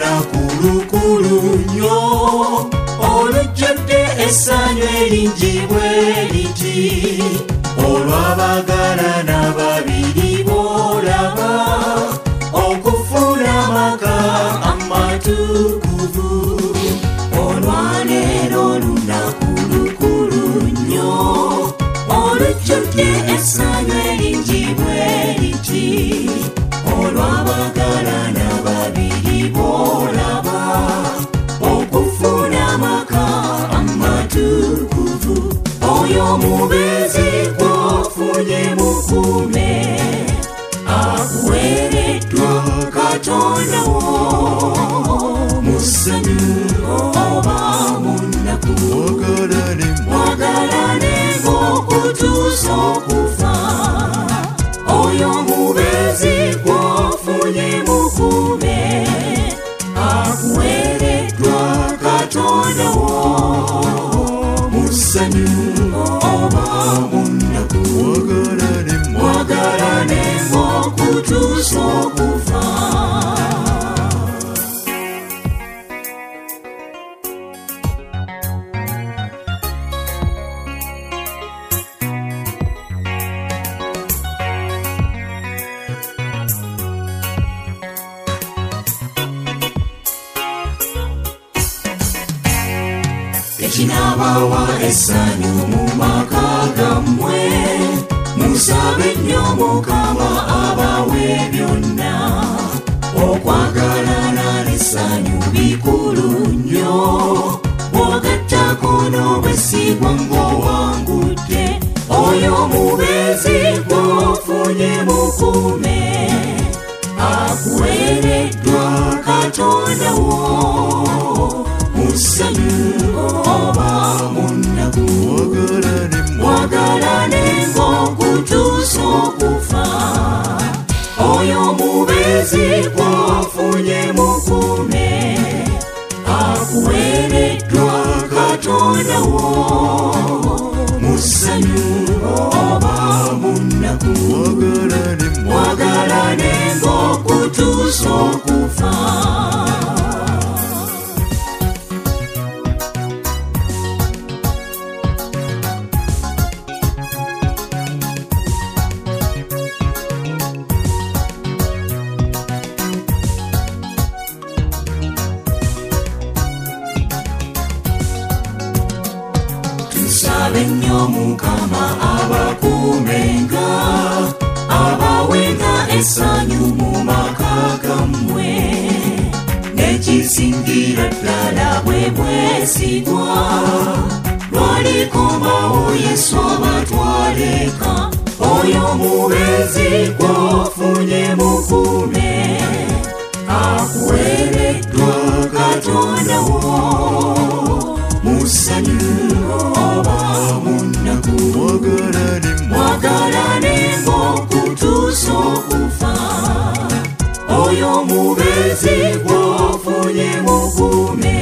olunaku lukulu nnyo olujjudde essanyu eringi bwe liti olw'abagalana babiri boolaba okufuna amaka amatukuvu olwaleero olunaku lukulu nnyo olujjudde essanyu eringi bwe liti olw'abagalana babiri boolaba okufuna amaka amatukuvu oyo mubeezi gwofunye mukuume akuweereddwa Katonda wo mu ssanyu oba mu nnaku mwagalane ng'okutuusa okufa oyo mubeezi gwofunye mukuume akuweereddwa Katonda wo mu ssanyu oba mu nnaku mwagalane ng'okutuusa okufa ekinabawa essanyu mu maka gammwe musabe nnyo Mukama abawe byonna okwagalana n'essanyu bikulu nnyo bw'ogattako n'obwesigwa ng'owangudde oyo mubeezi gwofunye mukuume akuweereddwa Katonda wo mu ssanyu oba mu nnaku mwagalane ng'okutuusa okufa oyo mubeezi gwofunye mukuume akuweereddwa Katonda wo mu ssanyu oba mu nnaku mwagalane ng'okutuusa okufa tusabe nnyo Mukama abakuumenga abawenga essanyu mu maka gammwe n'ekisingira ddala bwe bwesigwa lwalikombawo Yesu abatwaleka oyo mubeezi gwofunye mukuume akuweereddwa Katonda wo mu ssanyu oba mu nnaku mwagalane ng'okutuusa okufa oyo mubeezi gwofunye mukuume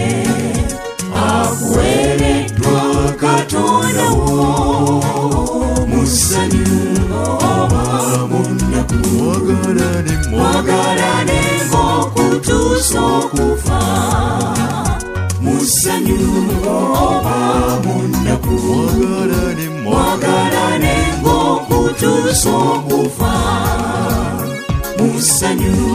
akuweereddwa Katonda wo mu ssanyu oba mu nnaku mwagalane ng'okutuusa okufa mu ssanyu oba mu nnaku mwagalane ng'okutuusa okufa mu ssanyu